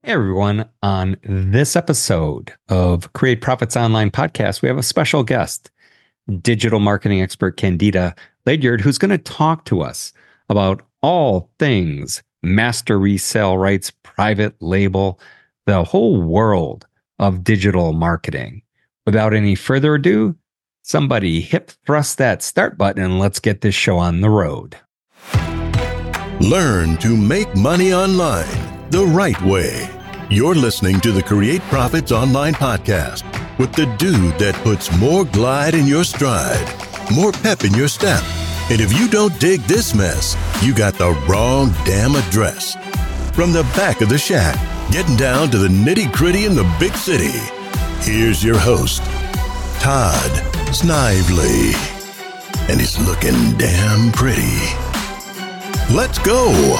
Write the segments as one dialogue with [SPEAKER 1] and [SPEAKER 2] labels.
[SPEAKER 1] Hey everyone, on this episode of Create Profits Online podcast, we have a special guest, digital marketing expert Candida Ledyard, who's going to talk to us about all things master resale rights, private label, the whole world of digital marketing. Without any further ado, somebody hip thrust that start button and let's get this show on the road.
[SPEAKER 2] Learn to make money online the right way. You're listening to the Create Profits Online podcast with the dude that puts more glide in your stride, more pep in your step. And if you don't dig this mess, you got the wrong damn address. From the back of the shack, getting down to the nitty-gritty in the big city, here's your host, Todd Snively. And he's looking damn pretty. Let's go.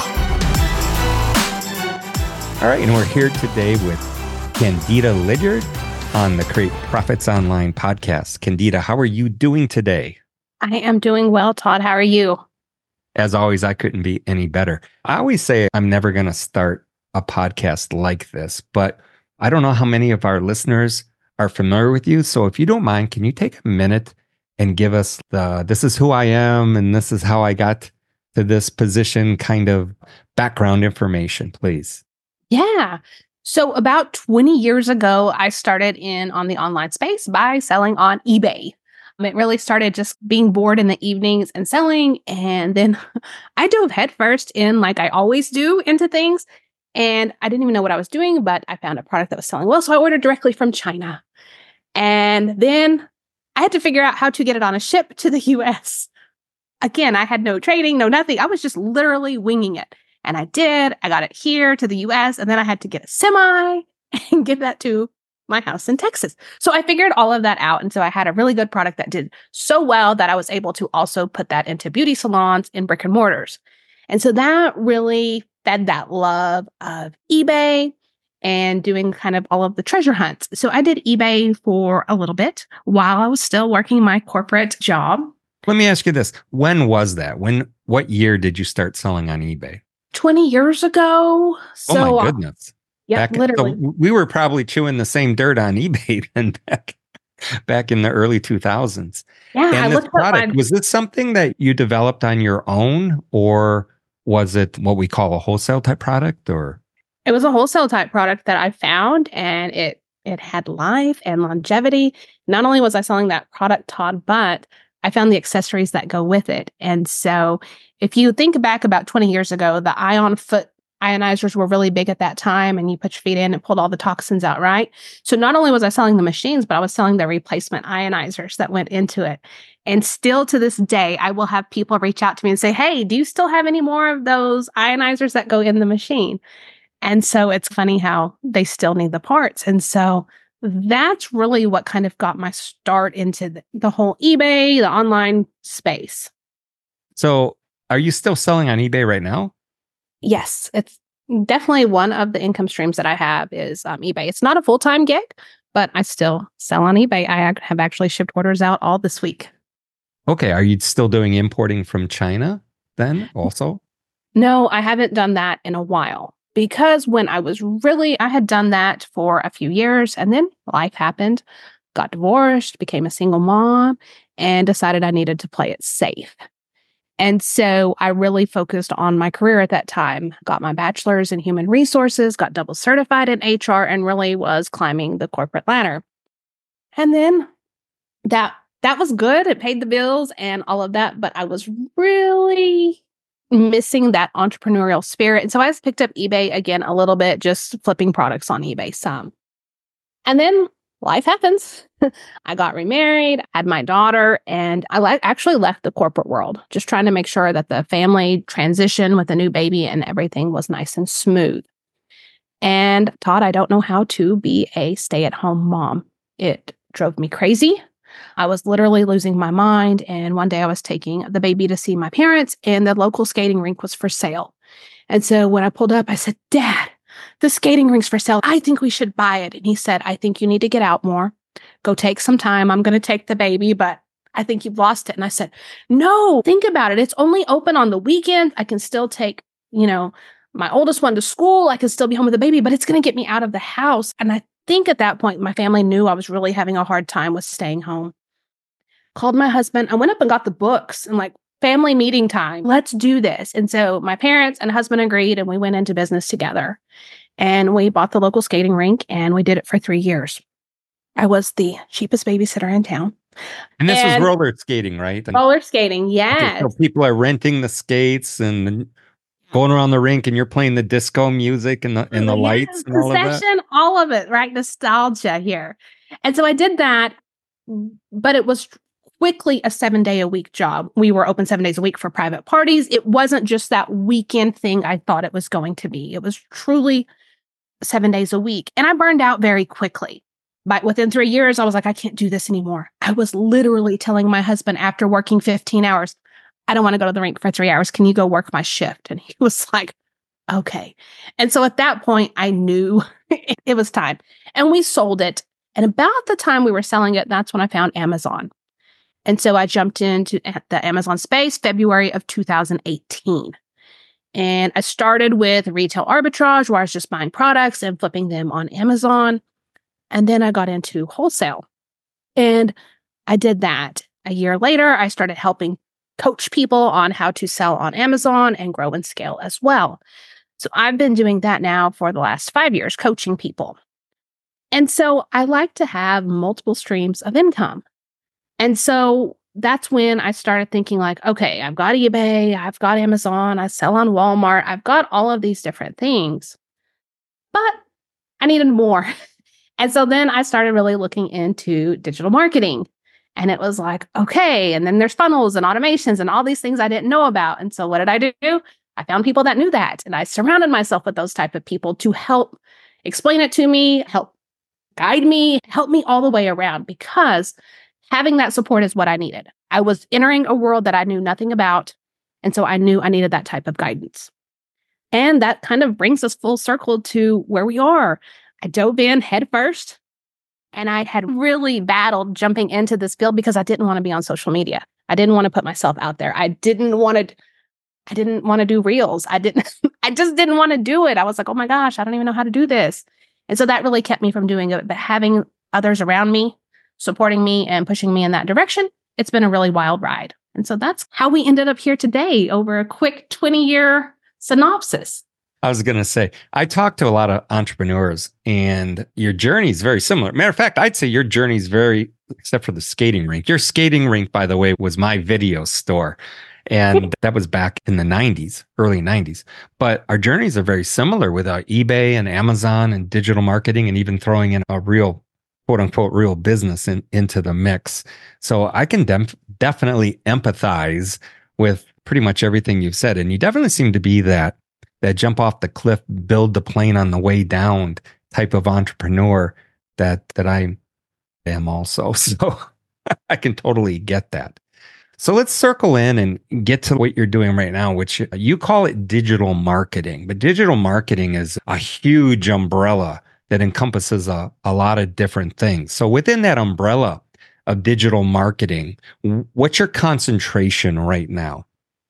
[SPEAKER 1] All right, and we're here today with Candida Ledyard on the Create Profits Online podcast. Candida, how are you doing today?
[SPEAKER 3] I am doing well, Todd. How are you?
[SPEAKER 1] As always, I couldn't be any better. I always say I'm never going to start a podcast like this, but I don't know how many of our listeners are familiar with you. So if you don't mind, can you take a minute and give us this is who I am and this is how I got to this position kind of background information, please?
[SPEAKER 3] Yeah. So about 20 years ago, I started in on the online space by selling on eBay. It really started just being bored in the evenings and selling. And then I dove headfirst in, like I always do, into things. And I didn't even know what I was doing, but I found a product that was selling well. So I ordered directly from China. And then I had to figure out how to get it on a ship to the US. Again, I had no trading, no nothing. I was just literally winging it. And I did. I got it here to the US, and then I had to get a semi and get that to my house in Texas. So I figured all of that out. And so I had a really good product that did so well that I was able to also put that into beauty salons in brick and mortars. And so that really fed that love of eBay and doing kind of all of the treasure hunts. So I did eBay for a little bit while I was still working my corporate job.
[SPEAKER 1] Let me ask you this. When was that? What year did you start selling on eBay?
[SPEAKER 3] 20 years ago.
[SPEAKER 1] So, oh my goodness.
[SPEAKER 3] Yeah, literally.
[SPEAKER 1] So we were probably chewing the same dirt on eBay then back in the early 2000s.
[SPEAKER 3] Yeah,
[SPEAKER 1] and this product, was this something that you developed on your own, or was it what we call a wholesale type product? Or
[SPEAKER 3] it was a wholesale type product that I found, and it had life and longevity. Not only was I selling that product, Todd, but I found the accessories that go with it. And so if you think back about 20 years ago, the Ion foot ionizers were really big at that time, and you put your feet in and pulled all the toxins out, right? So not only was I selling the machines, but I was selling the replacement ionizers that went into it. And still to this day, I will have people reach out to me and say, hey, do you still have any more of those ionizers that go in the machine? And so it's funny how they still need the parts. And so that's really what kind of got my start into the whole eBay, the online space.
[SPEAKER 1] So are you still selling on eBay right now?
[SPEAKER 3] Yes, it's definitely one of the income streams that I have is eBay. It's not a full-time gig, but I still sell on eBay. I have actually shipped orders out all this week.
[SPEAKER 1] Okay. Are you still doing importing from China then also?
[SPEAKER 3] No, I haven't done that in a while. Because when I had done that for a few years, and then life happened, got divorced, became a single mom, and decided I needed to play it safe. And so I really focused on my career at that time, got my bachelor's in human resources, got double certified in HR, and really was climbing the corporate ladder. And then that was good. It paid the bills and all of that, but I was really missing that entrepreneurial spirit. And so I just picked up eBay again a little bit, just flipping products on eBay some. And then life happens. I got remarried, had my daughter, and I actually left the corporate world, just trying to make sure that the family transition with a new baby and everything was nice and smooth. And Todd, I don't know how to be a stay-at-home mom. It drove me crazy. I was literally losing my mind. And one day I was taking the baby to see my parents, and the local skating rink was for sale. And so when I pulled up, I said, Dad, the skating rink's for sale. I think we should buy it. And he said, I think you need to get out more. Go take some time. I'm going to take the baby, but I think you've lost it. And I said, no, think about it. It's only open on the weekend. I can still take, my oldest one to school. I could still be home with the baby, but it's going to get me out of the house. And I think at that point, my family knew I was really having a hard time with staying home. Called my husband. I went up and got the books and like, family meeting time. Let's do this. And so my parents and husband agreed, and we went into business together. And we bought the local skating rink, and we did it for 3 years. I was the cheapest babysitter in town.
[SPEAKER 1] And this was roller skating, right?
[SPEAKER 3] Roller skating, yes.
[SPEAKER 1] Okay, so people are renting the skates and going around the rink, and you're playing the disco music and the lights and all of that.
[SPEAKER 3] All of it, right? Nostalgia here. And so I did that, but it was quickly a 7-day-a-week job. We were open 7 days a week for private parties. It wasn't just that weekend thing I thought it was going to be. It was truly 7 days a week. And I burned out very quickly. But within 3 years, I was like, I can't do this anymore. I was literally telling my husband after working 15 hours, I don't want to go to the rink for 3 hours. Can you go work my shift? And he was like, okay. And so at that point, I knew it was time. And we sold it. And about the time we were selling it, that's when I found Amazon. And so I jumped into the Amazon space February of 2018. And I started with retail arbitrage, where I was just buying products and flipping them on Amazon. And then I got into wholesale. And I did that. A year later, I started helping coach people on how to sell on Amazon and grow and scale as well. So I've been doing that now for the last 5 years, coaching people. And so I like to have multiple streams of income. And so that's when I started thinking like, okay, I've got eBay, I've got Amazon, I sell on Walmart, I've got all of these different things, but I needed more. And so then I started really looking into digital marketing, and it was like, okay, and then there's funnels and automations and all these things I didn't know about. And so what did I do? I found people that knew that, and I surrounded myself with those type of people to help explain it to me, help guide me, help me all the way around, because having that support is what I needed. I was entering a world that I knew nothing about. And so I knew I needed that type of guidance. And that kind of brings us full circle to where we are. I dove in head first, and I had really battled jumping into this field because I didn't want to be on social media. I didn't want to put myself out there. I didn't want to do reels. I just didn't want to do it. I was like, oh my gosh, I don't even know how to do this. And so that really kept me from doing it. But having others around me, supporting me and pushing me in that direction, it's been a really wild ride. And so that's how we ended up here today over a quick 20-year synopsis.
[SPEAKER 1] I was going to say, I talk to a lot of entrepreneurs, and your journey is very similar. Matter of fact, I'd say your journey is except for the skating rink. Your skating rink, by the way, was my video store. And that was back in the 90s, early 90s. But our journeys are very similar with eBay and Amazon and digital marketing, and even throwing in a real, quote unquote, real business into the mix. So I can definitely empathize with pretty much everything you've said. And you definitely seem to be that jump off the cliff, build the plane on the way down type of entrepreneur that I am also. So I can totally get that. So let's circle in and get to what you're doing right now, which you call it digital marketing. But digital marketing is a huge umbrella that encompasses a lot of different things. So within that umbrella of digital marketing, what's your concentration right now?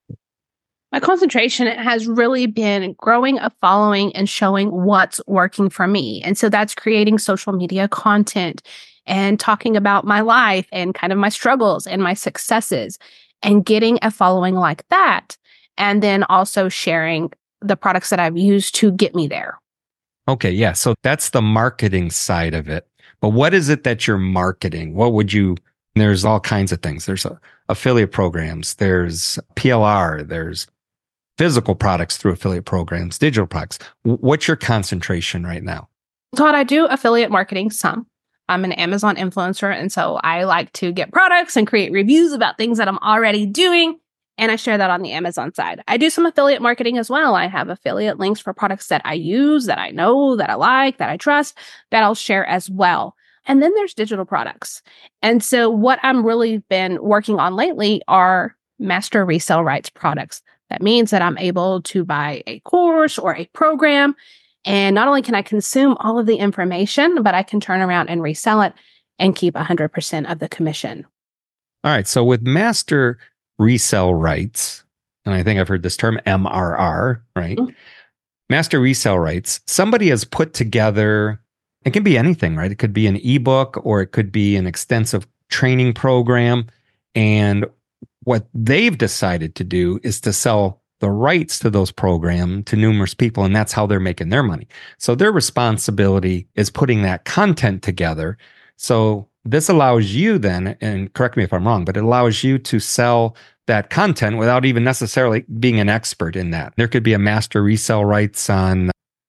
[SPEAKER 3] My concentration has really been growing a following and showing what's working for me. And so that's creating social media content and talking about my life and kind of my struggles and my successes and getting a following like that. And then also sharing the products that I've used to get me there.
[SPEAKER 1] Okay, yeah. So that's the marketing side of it. But what is it that you're marketing? There's all kinds of things. There's affiliate programs, there's PLR, there's physical products through affiliate programs, digital products. What's your concentration right now?
[SPEAKER 3] Todd, I do affiliate marketing some. I'm an Amazon influencer, and so I like to get products and create reviews about things that I'm already doing, and I share that on the Amazon side. I do some affiliate marketing as well. I have affiliate links for products that I use, that I know, that I like, that I trust, that I'll share as well. And then there's digital products. And so what I'm really been working on lately are master resale rights products. That means that I'm able to buy a course or a program, and not only can I consume all of the information, but I can turn around and resell it and keep 100% of the commission.
[SPEAKER 1] All right. So with master resale rights, and I think I've heard this term MRR, right? Mm-hmm. master resale rights, somebody has put together, it can be anything, right? It could be an ebook or it could be an extensive training program. And what they've decided to do is to sell the rights to those programs to numerous people. And that's how they're making their money. So their responsibility is putting that content together. So this allows you then, and correct me if I'm wrong, but it allows you to sell that content without even necessarily being an expert in that. There could be a master resale rights on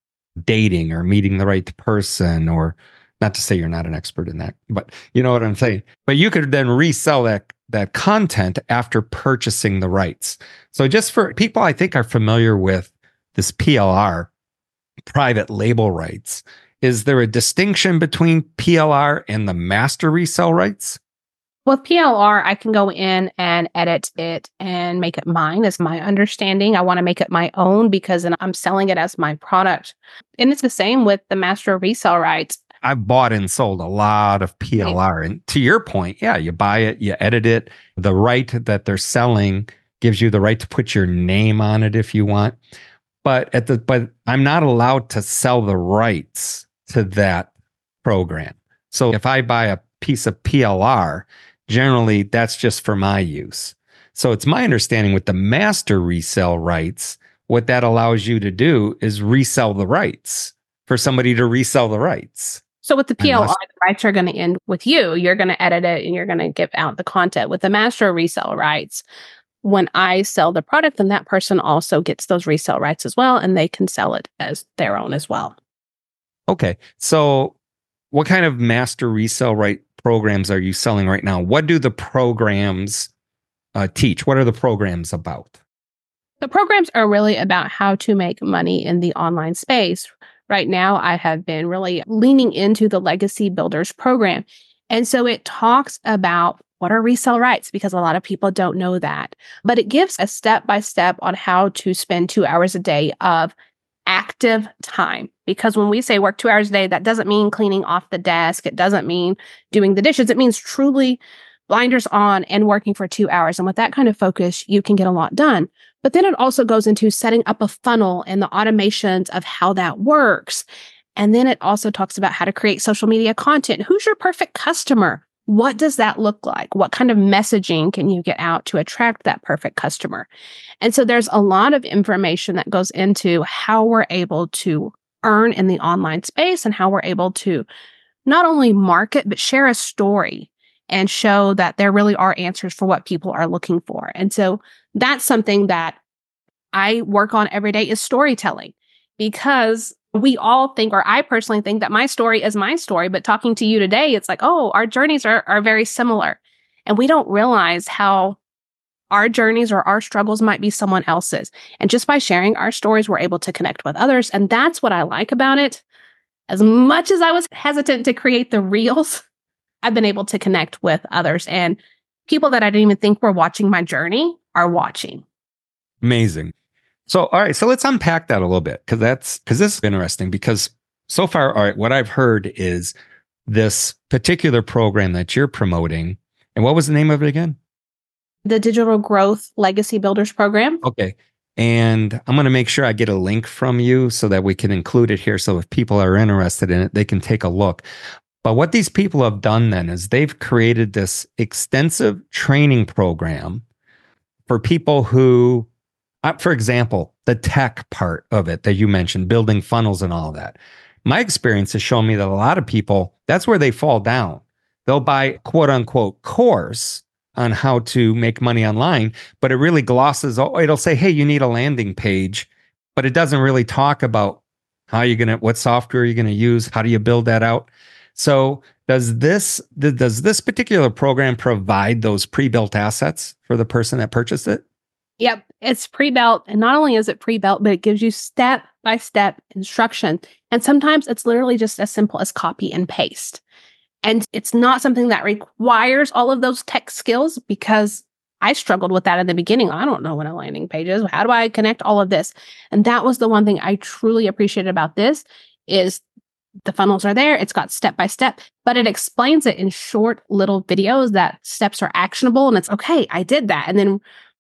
[SPEAKER 1] dating or meeting the right person, or not to say you're not an expert in that, but you know what I'm saying. But you could then resell that content after purchasing the rights. So just for people I think are familiar with this PLR, private label rights, is there a distinction between PLR and the master resale rights?
[SPEAKER 3] With PLR, I can go in and edit it and make it mine, is my understanding. I want to make it my own because then I'm selling it as my product. And it's the same with the master resale rights.
[SPEAKER 1] I've bought and sold a lot of PLR. And to your point, yeah, you buy it, you edit it. The right that they're selling gives you the right to put your name on it if you want. But I'm not allowed to sell the rights to that program. So if I buy a piece of PLR, generally that's just for my use. So it's my understanding with the master resale rights, what that allows you to do is resell the rights for somebody to resell the rights.
[SPEAKER 3] So with the PLR, the rights are going to end with you. You're going to edit it and you're going to give out the content. With the master resale rights, when I sell the product, then that person also gets those resale rights as well, and they can sell it as their own as well.
[SPEAKER 1] Okay. So what kind of master resale right programs are you selling right now? What do the programs teach? What are the programs about?
[SPEAKER 3] The programs are really about how to make money in the online space. Right now, I have been really leaning into the Legacy Builders program. And so it talks about what are resale rights, because a lot of people don't know that. But it gives a step-by-step on how to spend 2 hours a day of active time. Because when we say work 2 hours a day, that doesn't mean cleaning off the desk. It doesn't mean doing the dishes. It means truly blinders on and working for 2 hours. And with that kind of focus, you can get a lot done. But then it also goes into setting up a funnel and the automations of how that works. And then it also talks about how to create social media content. Who's your perfect customer? What does that look like? What kind of messaging can you get out to attract that perfect customer? And so there's a lot of information that goes into how we're able to earn in the online space and how we're able to not only market, but share a story and show that there really are answers for what people are looking for. And so that's something that I work on every day is storytelling, because we all think, or I personally think, that my story is my story. But talking to you today, it's like, oh, our journeys are very similar. And we don't realize how our journeys or our struggles might be someone else's. And just by sharing our stories, we're able to connect with others. And that's what I like about it. As much as I was hesitant to create the reels, I've been able to connect with others, and people that I didn't even think were watching my journey are watching.
[SPEAKER 1] Amazing. So, all right. So let's unpack that a little bit, because this is interesting, because so far, all right, what I've heard is this particular program that you're promoting. And what was the name of it again?
[SPEAKER 3] The Digital Growth Legacy Builders Program.
[SPEAKER 1] Okay. And I'm going to make sure I get a link from you so that we can include it here. So if people are interested in it, they can take a look. But what these people have done then is they've created this extensive training program for people who, for example, the tech part of it that you mentioned, building funnels and all of that. My experience has shown me that a lot of people, that's where they fall down. They'll buy quote unquote course on how to make money online, but it really glosses, it'll say, hey, you need a landing page, but it doesn't really talk about what software you're going to use, how do you build that out. So does this particular program provide those pre-built assets for the person that purchased it?
[SPEAKER 3] Yep, it's pre-built. And not only is it pre-built, but it gives you step-by-step instruction. And sometimes it's literally just as simple as copy and paste. And it's not something that requires all of those tech skills, because I struggled with that in the beginning. I don't know what a landing page is. How do I connect all of this? And that was the one thing I truly appreciated about this is the funnels are there. It's got step-by-step, but it explains it in short little videos that steps are actionable. And it's okay, I did that. And then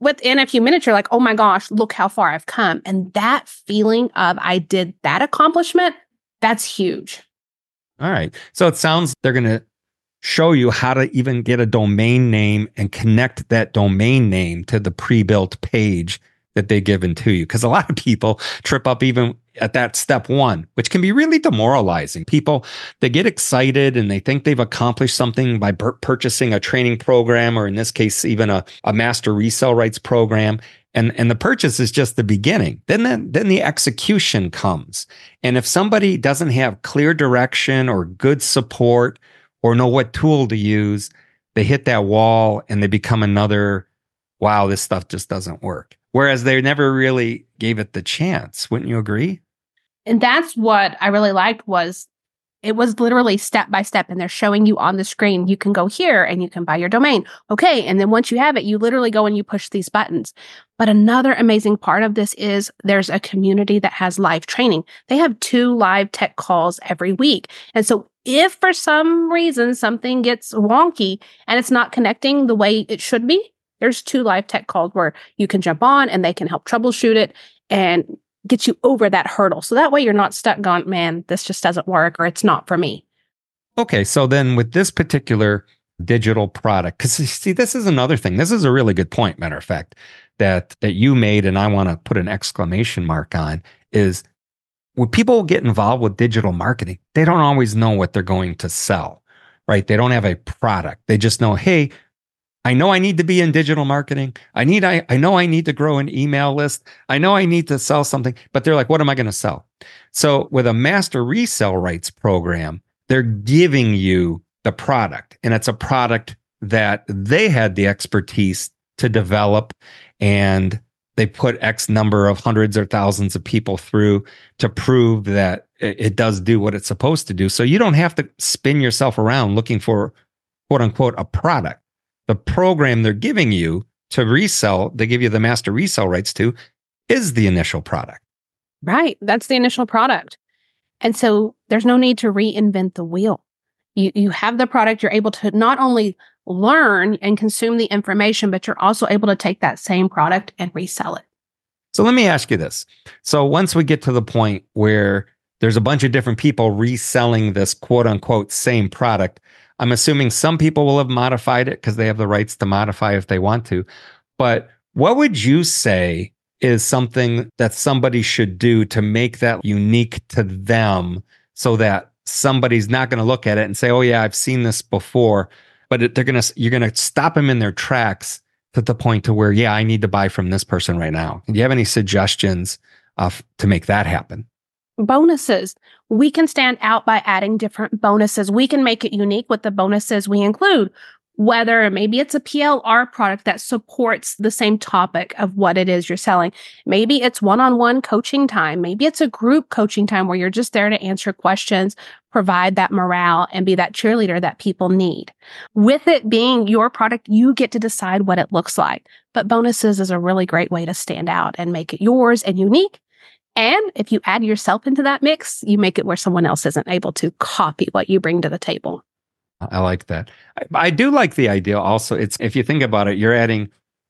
[SPEAKER 3] within a few minutes, you're like, oh my gosh, look how far I've come. And that feeling of I did that accomplishment, that's huge.
[SPEAKER 1] All right. So it sounds they're going to show you how to even get a domain name and connect that domain name to the pre-built page that they've given to you. Because a lot of people trip up even at that step one, which can be really demoralizing. People, they get excited and they think they've accomplished something by purchasing a training program, or in this case, even a master resale rights program. And the purchase is just the beginning. Then the execution comes. And if somebody doesn't have clear direction or good support or know what tool to use, they hit that wall and they become another, wow, this stuff just doesn't work. Whereas they never really gave it the chance. Wouldn't you agree?
[SPEAKER 3] And that's what I really liked was it was literally step by step, and they're showing you on the screen, you can go here and you can buy your domain. Okay. And then once you have it, you literally go and you push these buttons. But another amazing part of this is there's a community that has live training. They have 2 live tech calls every week. And so if for some reason something gets wonky and it's not connecting the way it should be, there's 2 live tech calls where you can jump on and they can help troubleshoot it and get you over that hurdle. So that way you're not stuck going, man, this just doesn't work, or it's not for me.
[SPEAKER 1] Okay. So then with this particular digital product, because see, this is another thing. This is a really good point, matter of fact, that you made, and I want to put an exclamation mark on, is when people get involved with digital marketing, they don't always know what they're going to sell, right? They don't have a product. They just know, hey, I know I need to be in digital marketing. I know I need to grow an email list. I know I need to sell something, but they're like, what am I going to sell? So with a master resale rights program, they're giving you the product, and it's a product that they had the expertise to develop, and they put X number of hundreds or thousands of people through to prove that it does do what it's supposed to do. So you don't have to spin yourself around looking for, quote unquote, a product. The program they're giving you to resell, they give you the master resale rights to, is the initial product.
[SPEAKER 3] Right. That's the initial product. And so there's no need to reinvent the wheel. You have the product, you're able to not only learn and consume the information, but you're also able to take that same product and resell it.
[SPEAKER 1] So let me ask you this. So once we get to the point where there's a bunch of different people reselling this quote unquote same product, I'm assuming some people will have modified it because they have the rights to modify if they want to. But what would you say is something that somebody should do to make that unique to them so that somebody's not going to look at it and say, oh yeah, I've seen this before, but you're going to stop them in their tracks to the point to where, yeah, I need to buy from this person right now. Do you have any suggestions to make that happen?
[SPEAKER 3] Bonuses. We can stand out by adding different bonuses. We can make it unique with the bonuses we include, whether maybe it's a PLR product that supports the same topic of what it is you're selling. Maybe it's one-on-one coaching time. Maybe it's a group coaching time where you're just there to answer questions, provide that morale, and be that cheerleader that people need. With it being your product, you get to decide what it looks like. But bonuses is a really great way to stand out and make it yours and unique. And if you add yourself into that mix, you make it where someone else isn't able to copy what you bring to the table.
[SPEAKER 1] I like that. I do like the idea also. It's, if you think about it, you're adding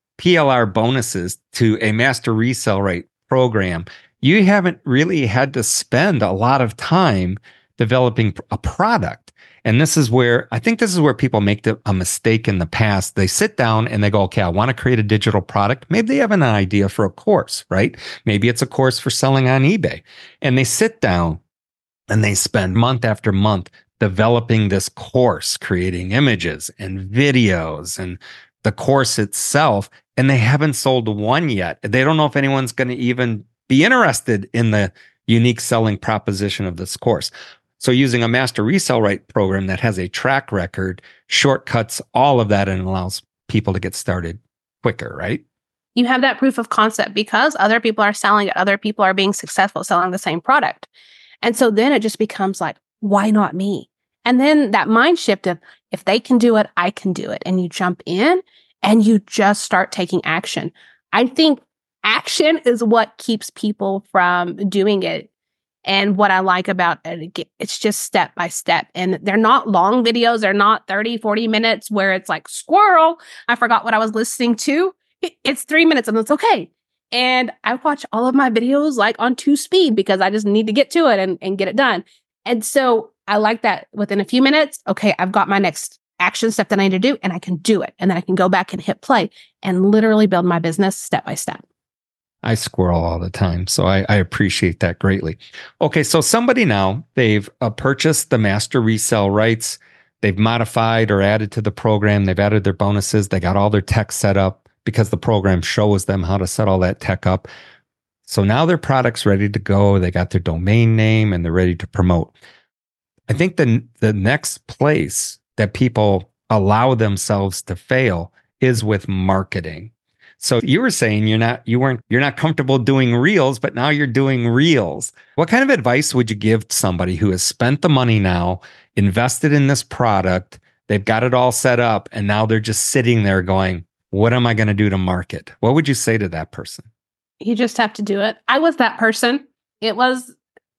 [SPEAKER 1] PLR bonuses to a master resale rate program. You haven't really had to spend a lot of time developing a product. And I think this is where people make a mistake in the past. They sit down and they go, okay, I want to create a digital product. Maybe they have an idea for a course, right? Maybe it's a course for selling on eBay. And they sit down and they spend month after month developing this course, creating images and videos and the course itself. And they haven't sold one yet. They don't know if anyone's going to even be interested in the unique selling proposition of this course. So using a master resale right program that has a track record shortcuts all of that and allows people to get started quicker, right?
[SPEAKER 3] You have that proof of concept because other people are selling it. Other people are being successful selling the same product. And so then it just becomes like, why not me? And then that mind shift of, if they can do it, I can do it. And you jump in and you just start taking action. I think action is what keeps people from doing it. And what I like about it, it's just step by step. And they're not long videos. They're not 30, 40 minutes where it's like, squirrel, I forgot what I was listening to. It's 3 minutes and it's okay. And I watch all of my videos like on 2 speed because I just need to get to it and get it done. And so I like that within a few minutes, okay, I've got my next action step that I need to do and I can do it. And then I can go back and hit play and literally build my business step by step.
[SPEAKER 1] I squirrel all the time. So I appreciate that greatly. Okay. So somebody now, they've purchased the master resale rights. They've modified or added to the program. They've added their bonuses. They got all their tech set up because the program shows them how to set all that tech up. So now their product's ready to go. They got their domain name and they're ready to promote. I think the next place that people allow themselves to fail is with marketing. So you were saying you're not comfortable doing reels, but now you're doing reels. What kind of advice would you give somebody who has spent the money now, invested in this product, they've got it all set up, and now they're just sitting there going, what am I going to do to market? What would you say to that person?
[SPEAKER 3] You just have to do it. I was that person. It was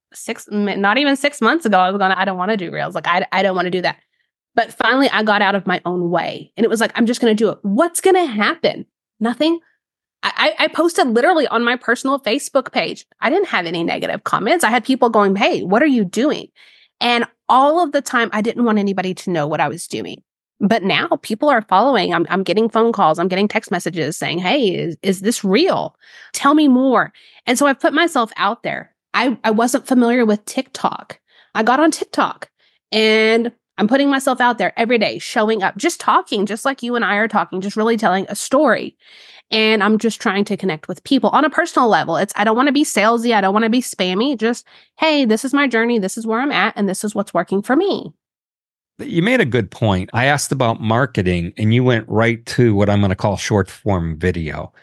[SPEAKER 3] not even 6 months ago. I don't want to do reels. Like I don't want to do that. But finally I got out of my own way and it was like, I'm just going to do it. What's going to happen? Nothing. I posted literally on my personal Facebook page. I didn't have any negative comments. I had people going, hey, what are you doing? And all of the time, I didn't want anybody to know what I was doing. But now people are following. I'm getting phone calls. I'm getting text messages saying, hey, is this real? Tell me more. And so I've put myself out there. I wasn't familiar with TikTok. I got on TikTok and I'm putting myself out there every day, showing up, just talking, just like you and I are talking, just really telling a story. And I'm just trying to connect with people on a personal level. I don't want to be salesy. I don't want to be spammy. Just, hey, this is my journey. This is where I'm at. And this is what's working for me.
[SPEAKER 1] You made a good point. I asked about marketing and you went right to what I'm going to call short form video.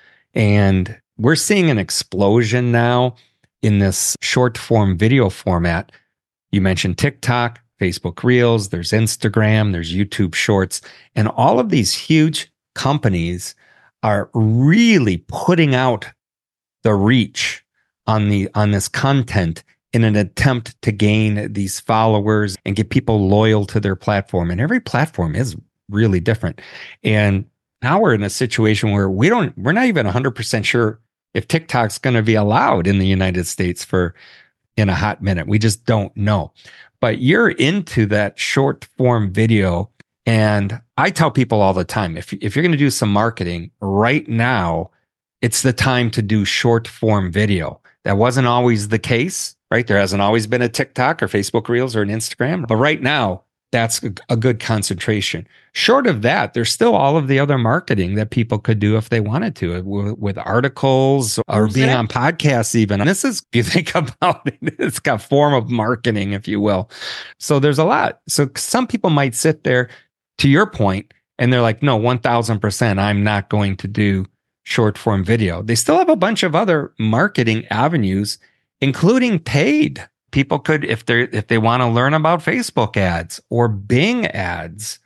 [SPEAKER 1] And we're seeing an explosion now in this short form video format. You mentioned TikTok, Facebook Reels, there's Instagram, there's YouTube Shorts, and all of these huge companies are really putting out the reach on this content in an attempt to gain these followers and get people loyal to their platform. And every platform is really different. And now we're in a situation where we're not even 100% sure if TikTok's going to be allowed in the United States in a hot minute. We just don't know. But you're into that short form video. And I tell people all the time, if you're going to do some marketing right now, it's the time to do short form video. That wasn't always the case, right? There hasn't always been a TikTok or Facebook Reels or an Instagram. But right now, that's a good concentration. Short of that, there's still all of the other marketing that people could do if they wanted to, with articles or being on podcasts even. And this is, if you think about it, it's got form of marketing, if you will. So there's a lot. So some people might sit there, to your point, and they're like, no, 1000%, I'm not going to do short form video. They still have a bunch of other marketing avenues, including paid. People could, if they want to learn about Facebook ads or Bing ads,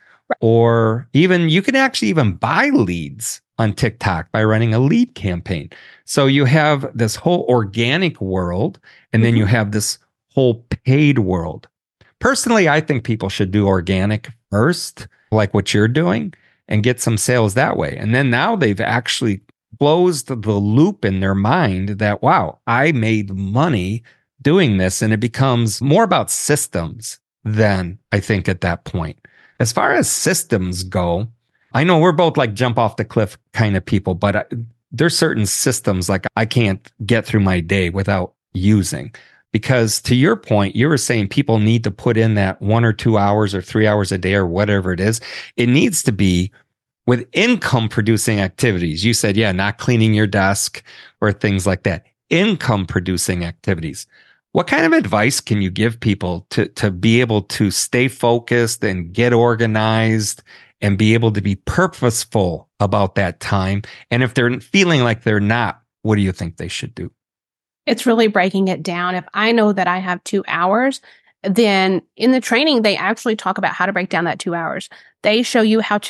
[SPEAKER 1] or even you can actually even buy leads on TikTok by running a lead campaign. So you have this whole organic world, and then you have this whole paid world. Personally, I think people should do organic first, like what you're doing, and get some sales that way. And then now they've actually closed the loop in their mind that, wow, I made money doing this. And it becomes more about systems than I think at that point. As far as systems go, I know we're both like jump off the cliff kind of people, but there's certain systems like I can't get through my day without using. Because to your point, you were saying people need to put in that 1 or 2 hours or 3 hours a day or whatever it is. It needs to be with income producing activities. You said, yeah, not cleaning your desk or things like that. Income producing activities. What kind of advice can you give people to be able to stay focused and get organized and be able to be purposeful about that time? And if they're feeling like they're not, what do you think they should do?
[SPEAKER 3] It's really breaking it down. If I know that I have 2 hours, then in the training, they actually talk about how to break down that 2 hours. They show you how to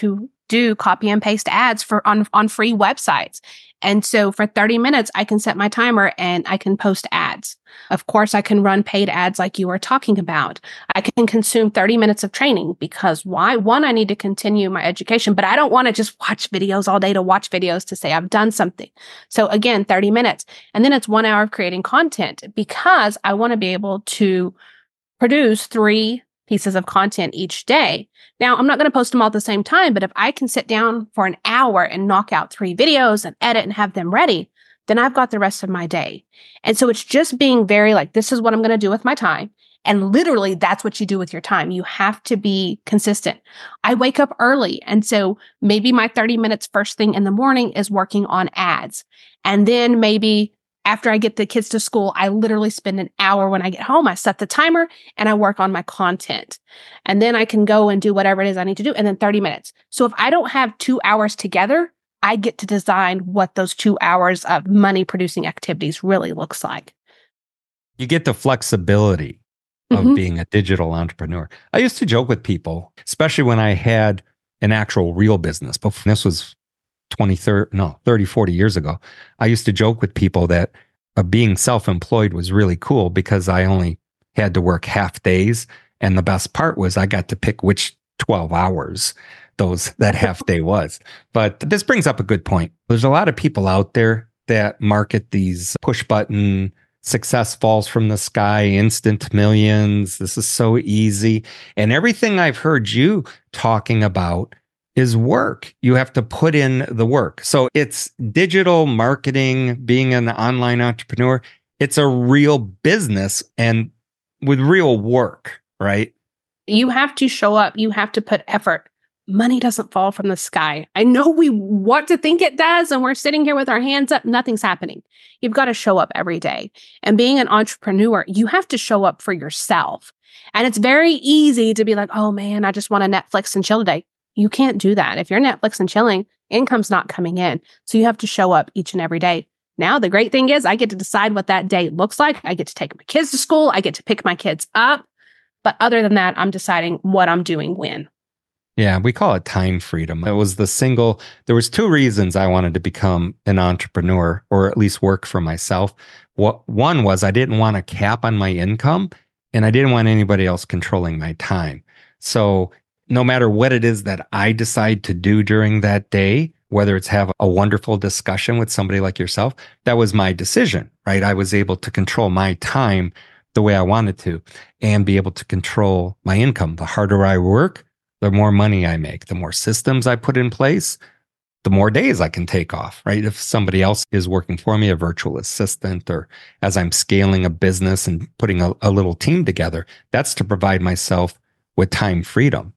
[SPEAKER 3] do copy and paste ads for on free websites. And so for 30 minutes, I can set my timer and I can post ads. Of course, I can run paid ads like you were talking about. I can consume 30 minutes of training because why? One, I need to continue my education, but I don't want to just watch videos all day to watch videos to say I've done something. So again, 30 minutes. And then it's 1 hour of creating content because I want to be able to produce 3 pieces of content each day. Now, I'm not going to post them all at the same time, but if I can sit down for an hour and knock out 3 videos and edit and have them ready, then I've got the rest of my day. And so it's just being very like, this is what I'm going to do with my time. And literally, that's what you do with your time. You have to be consistent. I wake up early. And so maybe my 30 minutes first thing in the morning is working on ads. And then maybe after I get the kids to school, I literally spend an hour when I get home. I set the timer and I work on my content. And then I can go and do whatever it is I need to do. And then 30 minutes. So if I don't have 2 hours together, I get to design what those 2 hours of money producing activities really looks like.
[SPEAKER 1] You get the flexibility of being a digital entrepreneur. I used to joke with people, especially when I had an actual real business. But this was 30, 40 years ago. I used to joke with people that being self-employed was really cool because I only had to work half days. And the best part was I got to pick which 12 hours that half day was. But this brings up a good point. There's a lot of people out there that market these push button success falls from the sky, instant millions. This is so easy. And everything I've heard you talking about is work. You have to put in the work. So it's digital marketing, being an online entrepreneur. It's a real business and with real work, right?
[SPEAKER 3] You have to show up. You have to put effort. Money doesn't fall from the sky. I know we want to think it does, and we're sitting here with our hands up. Nothing's happening. You've got to show up every day. And being an entrepreneur, you have to show up for yourself. And it's very easy to be like, oh man, I just want to Netflix and chill today. You can't do that. If you're Netflix and chilling, income's not coming in. So you have to show up each and every day. Now, the great thing is I get to decide what that day looks like. I get to take my kids to school. I get to pick my kids up. But other than that, I'm deciding what I'm doing when.
[SPEAKER 1] Yeah, we call it time freedom. There was 2 reasons I wanted to become an entrepreneur or at least work for myself. One was I didn't want a cap on my income and I didn't want anybody else controlling my time. So no matter what it is that I decide to do during that day, whether it's have a wonderful discussion with somebody like yourself, that was my decision, right? I was able to control my time the way I wanted to and be able to control my income. The harder I work, the more money I make, the more systems I put in place, the more days I can take off, right? If somebody else is working for me, a virtual assistant, or as I'm scaling a business and putting a little team together, that's to provide myself with time freedom.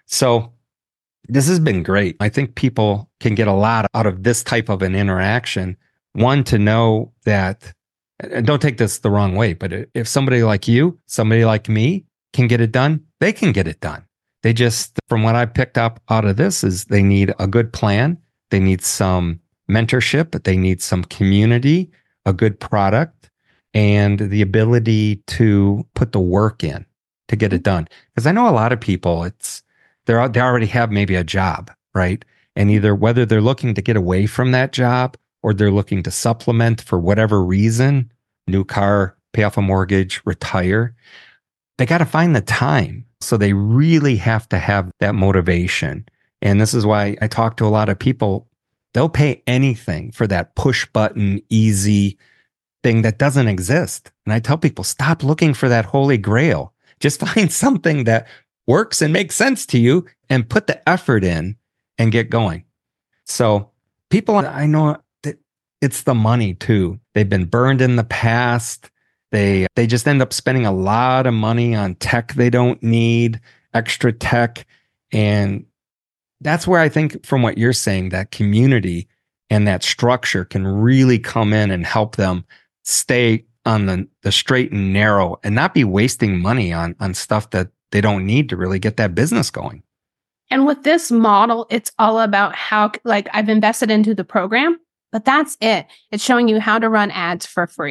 [SPEAKER 1] So this has been great. I think people can get a lot out of this type of an interaction. One, to know that, and don't take this the wrong way, but if somebody like you, somebody like me can get it done, they can get it done. They just, from what I picked up out of this, is they need a good plan. They need some mentorship. They need some community, a good product, and the ability to put the work in to get it done. Because I know a lot of people, they already have maybe a job, right? And either whether they're looking to get away from that job or they're looking to supplement for whatever reason, new car, pay off a mortgage, retire, they got to find the time. So they really have to have that motivation. And this is why I talk to a lot of people. They'll pay anything for that push button, easy thing that doesn't exist. And I tell people, stop looking for that holy grail. Just find something that works and makes sense to you and put the effort in and get going. So people, I know that it's the money too. They've been burned in the past. They just end up spending a lot of money on tech they don't need, extra tech. And that's where I think, from what you're saying, that community and that structure can really come in and help them stay on the straight and narrow and not be wasting money on stuff that they don't need to really get that business going.
[SPEAKER 3] And with this model, it's all about how, like, I've invested into the program, but that's it. It's showing you how to run ads for free,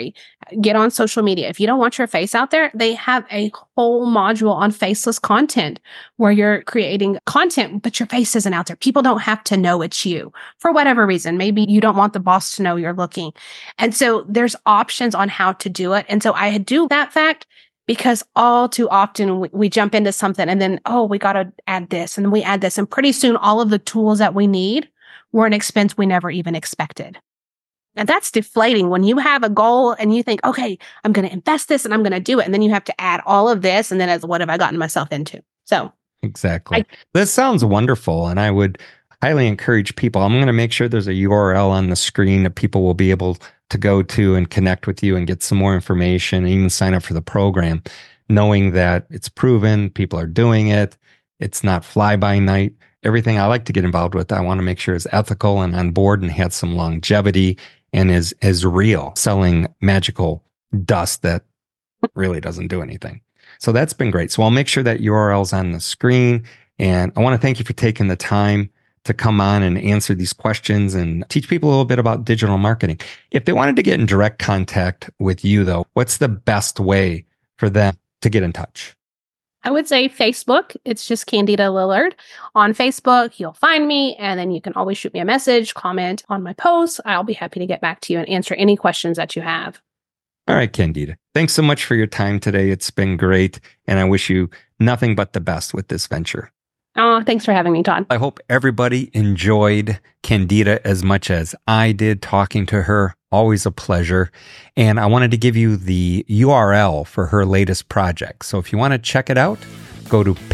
[SPEAKER 3] Get on social media. If you don't want your face out there, they have a whole module on faceless content where you're creating content, but your face isn't out there. People don't have to know it's you for whatever reason. Maybe you don't want the boss to know you're looking. And so there's options on how to do it. And so I do that fact because all too often we jump into something and then, oh, we got to add this and we add this. And pretty soon all of the tools that we need were an expense we never even expected. And that's deflating when you have a goal and you think, okay, I'm going to invest this and I'm going to do it. And then you have to add all of this. And then what have I gotten myself into? So
[SPEAKER 1] exactly. This sounds wonderful. And I would highly encourage people. I'm going to make sure there's a URL on the screen that people will be able to go to and connect with you and get some more information and even sign up for the program, knowing that it's proven, people are doing it. It's not fly by night. Everything I like to get involved with, I want to make sure is ethical and on board and has some longevity and is real, selling magical dust that really doesn't do anything. So that's been great. So I'll make sure that URL's on the screen. And I want to thank you for taking the time to come on and answer these questions and teach people a little bit about digital marketing. If they wanted to get in direct contact with you, though, what's the best way for them to get in touch?
[SPEAKER 3] I would say Facebook. It's just Candida Lillard. On Facebook, you'll find me, and then you can always shoot me a message, comment on my posts. I'll be happy to get back to you and answer any questions that you have.
[SPEAKER 1] All right, Candida. Thanks so much for your time today. It's been great, and I wish you nothing but the best with this venture.
[SPEAKER 3] Oh, thanks for having me, Todd.
[SPEAKER 1] I hope everybody enjoyed Candida as much as I did talking to her. Always a pleasure. And I wanted to give you the URL for her latest project. So if you want to check it out, go to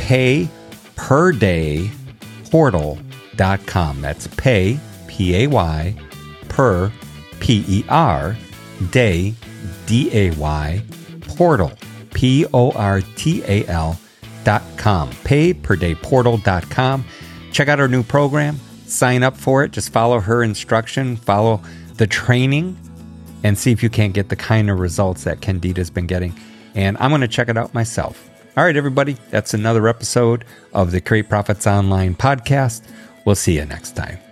[SPEAKER 1] payperdayportal.com. That's pay, P-A-Y, per, P-E-R, day, D-A-Y, portal, P-O-R-T-A-L.com. payperdayportal.com. Check out our new program. Sign up for it. Just follow her instruction. Follow the training and see if you can't get the kind of results that Candida's been getting. And I'm going to check it out myself. All right, everybody. That's another episode of the Create Profits Online podcast. We'll see you next time.